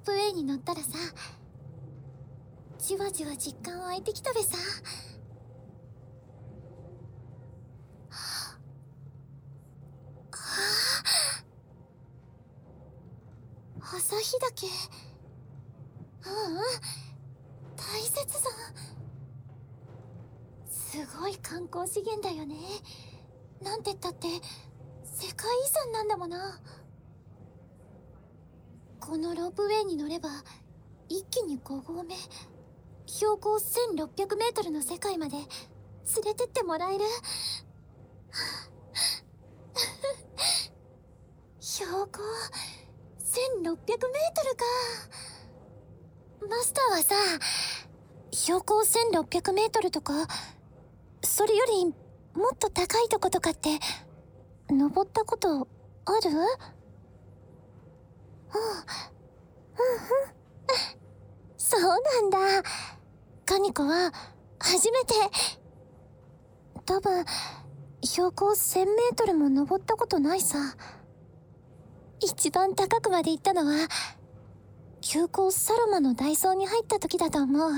プウェイに乗ったらさ、じわじわ実感湧いてきたべさ。旭岳。大雪山。すごい観光資源だよね。なんてったって世界遺産なんだもな。このロープウェイに乗れば一気に5合目、標高1600メートルの世界まで連れてってもらえる。標高1600メートルか。マスターはさ、標高1600メートルとか、それよりもっと高いとことかって登ったことある？そうなんだ。カニコは初めて。多分標高1000メートルも登ったことないさ。一番高くまで行ったのは急行サロマのダイソーに入った時だと思う。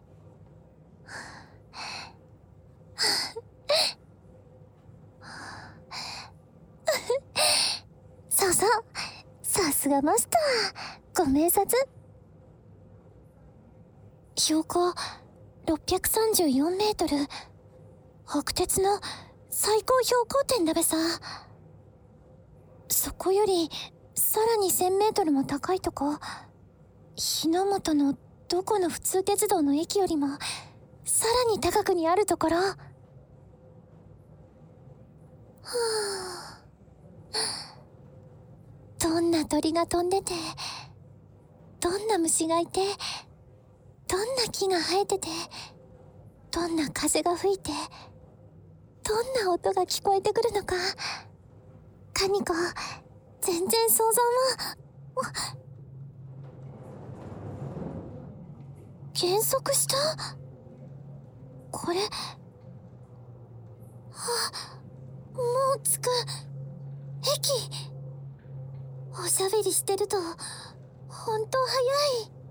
そうそう、さすがマスター、ご明察。標高634メートル、北鉄の最高標高点だべさ。そこよりさらに1000メートルも高いとこ、日の本のどこの普通鉄道の駅よりもさらに高くにあるところ。どんな鳥が飛んでて、どんな虫がいて、どんな木が生えてて、どんな風が吹いて、どんな音が聞こえてくるのか、カニコ全然想像も。減速した？これ、もう着く。駅。おしゃべりしてると本当早い。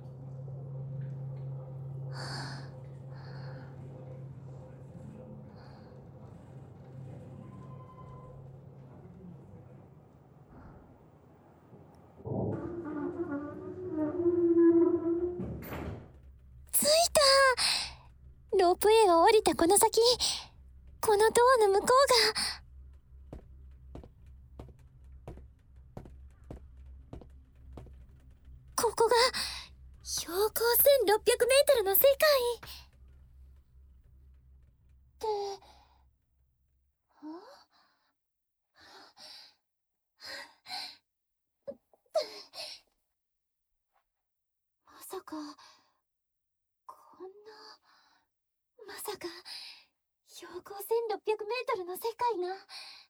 着いた。ロープウェイを降りたこの先、このドアの向こうが。ここが標高1600メートルの世界ってまさかまさか標高1600メートルの世界が。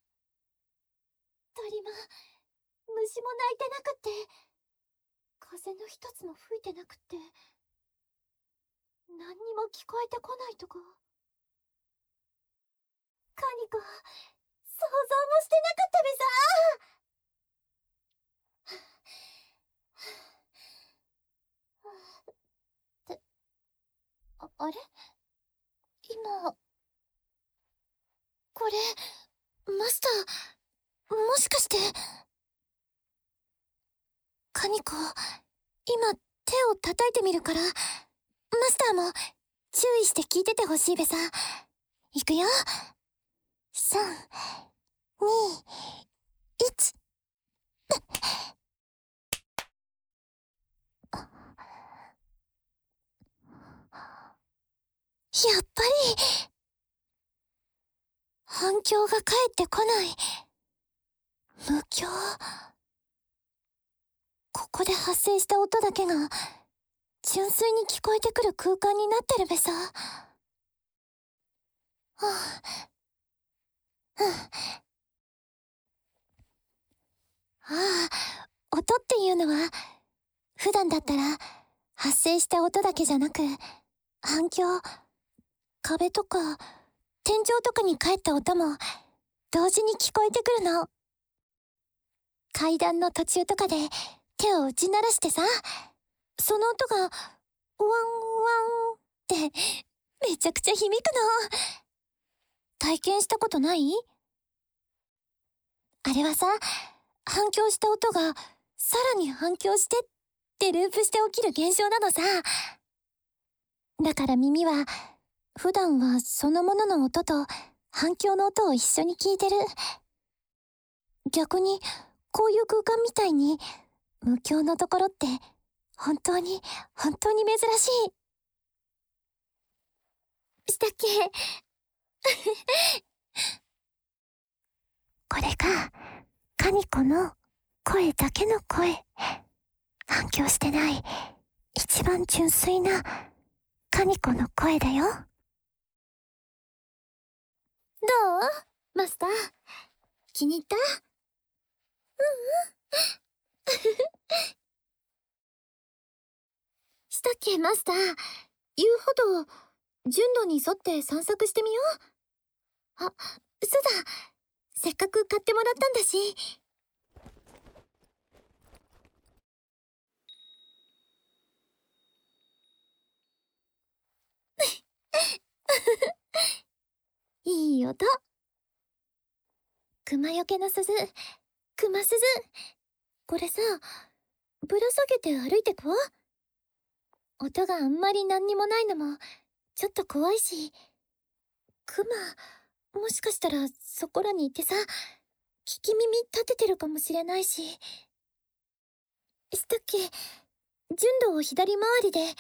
鳥も虫も鳴いてなくって、風の一つも吹いてなくって、何にも聞こえてこないとこ。カニコ、想像もしてなかったべさ。あれ？今、これ、マスター、もしかして。カニコ、今手を叩いてみるから、マスターも注意して聞いててほしいべさ。いくよ。3、2、1。やっぱり反響が返ってこない。無響。ここで発生した音だけが純粋に聞こえてくる空間になってるべさ。音っていうのは普段だったら発生した音だけじゃなく、反響、壁とか天井とかに返った音も同時に聞こえてくるの。階段の途中とかで手を打ち鳴らしてさ、 その音がワンワンってめちゃくちゃ響くの。体験したことない？あれはさ、反響した音がさらに反響してってループして起きる現象なのさ。だから耳は普段はそのものの音と反響の音を一緒に聞いてる。逆にこういう空間みたいに無響のところって本当に珍しい。したっけ？これがカニコの声だけの声。反響してない一番純粋なカニコの声だよ。どう？マスター、気に入った？したっけマスター、言うほど順路に沿って散策してみよう。あ、そうだ、せっかく買ってもらったんだし。いい音。熊よけの鈴、熊鈴。これさ、ぶら下げて歩いてこう。音があんまり何にもないのもちょっと怖いし、クマ、もしかしたらそこらにいてさ、聞き耳立ててるかもしれないし。したっけ？順路を左回りで。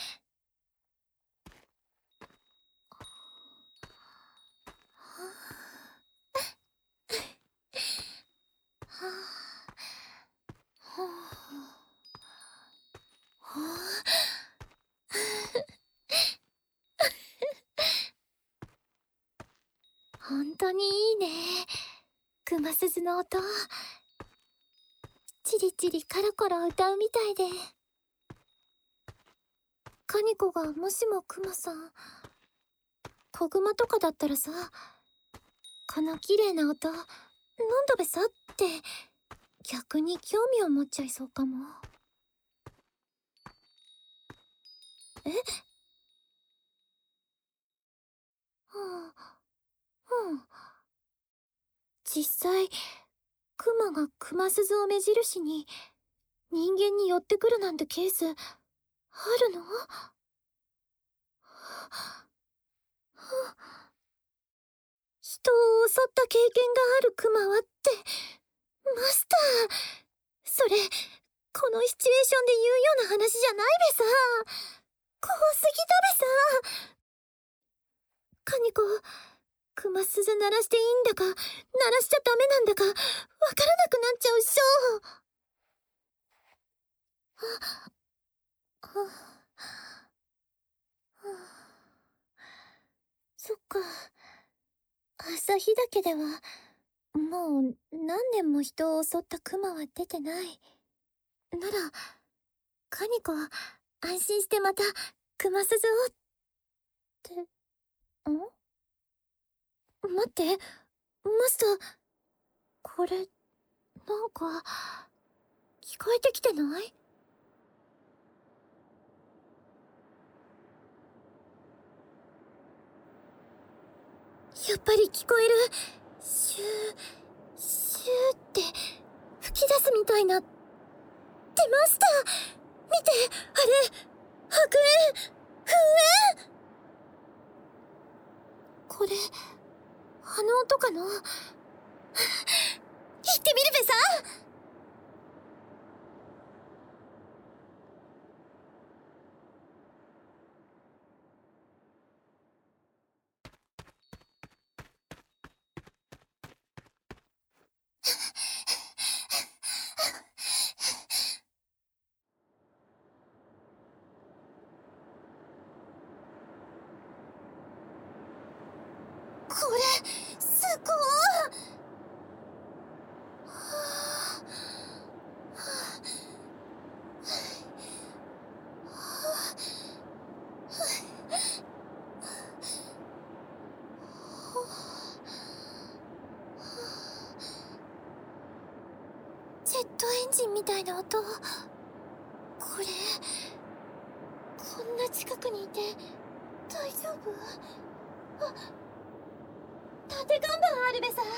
本当にいいね。熊鈴の音。チリチリカラコロ歌うみたいで。カニコがもしもクマさん、子グマとかだったらさ、この綺麗な音、なんだべさって逆に興味を持っちゃいそうかも。え？うん。実際、クマがクマ鈴を目印に人間に寄ってくるなんてケースあるの？人を襲った経験があるクマはって、マスター、それこのシチュエーションで言うような話じゃないべさ。怖すぎだべさ。カニコ、クマ鈴鳴らしていいんだか鳴らしちゃダメなんだかわからなくなっちゃうっしょ。そっか。朝日岳ではもう何年も人を襲ったクマは出てない。ならカニコ安心してまたクマ鈴をって待って、マスター、これなんか聞こえてきてない？やっぱり聞こえる。シューシューって吹き出すみたいな。ってマスター、見て、あれ白煙、噴煙。これあの音かな？行ってみるべさ。これすごい。ジェットエンジンみたいな音。これんな近くにいて大丈夫？あ、縦看板あるべさ。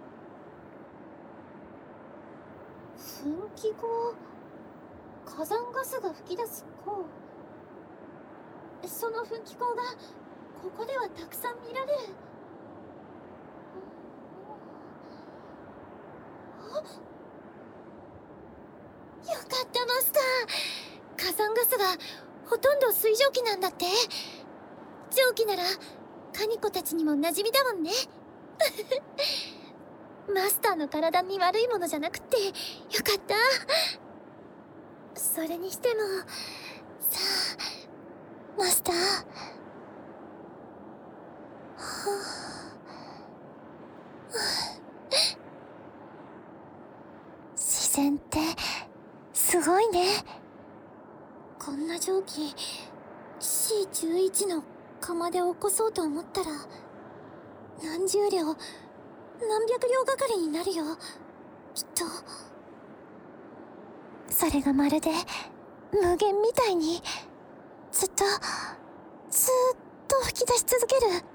噴気口、火山ガスが噴き出す口。その噴気口がここではたくさん見られる。よかったマスター。火山ガスがほとんど水蒸気なんだって。蒸気ならカニコたちにも馴染みだもんね。マスターの体に悪いものじゃなくてよかった。それにしてもさあマスター、自然ってすごいね。こんな蒸気 C11 の釜で起こそうと思ったら何十両何百両がかりになるよ、きっと。それがまるで無限みたいにずっと吹き出し続ける。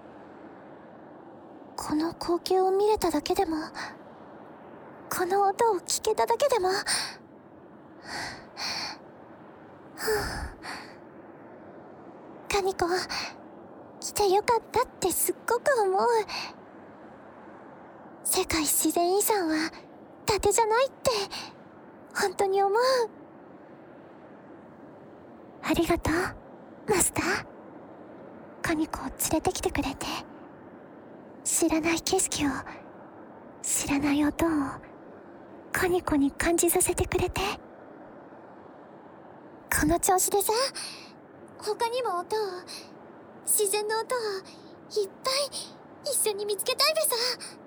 この光景を見れただけでも、この音を聞けただけでも、カニコ来てよかったってすっごく思う。世界自然遺産は伊達じゃないって本当に思う。ありがとうマスター。カニコを連れてきてくれて、知らない景色を、知らない音をカニコに感じさせてくれて。この調子でさ、他にも音を、自然の音をいっぱい一緒に見つけたいべさ。